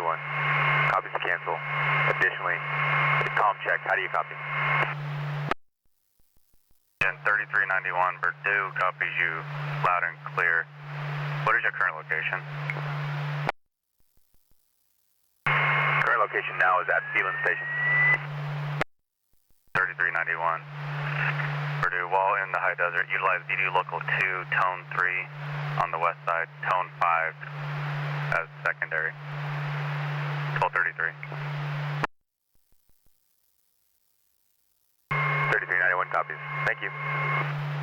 Copies to cancel. Additionally, comm check. How do you copy? And 3391 Purdue copies you loud and clear. What is your current location? Current location now is at Sealand Station. 3391 Purdue, while in the high desert, utilize DD local 2, tone 3 on the west side, tone 5 as secondary. 1233. 3391 copies. Thank you.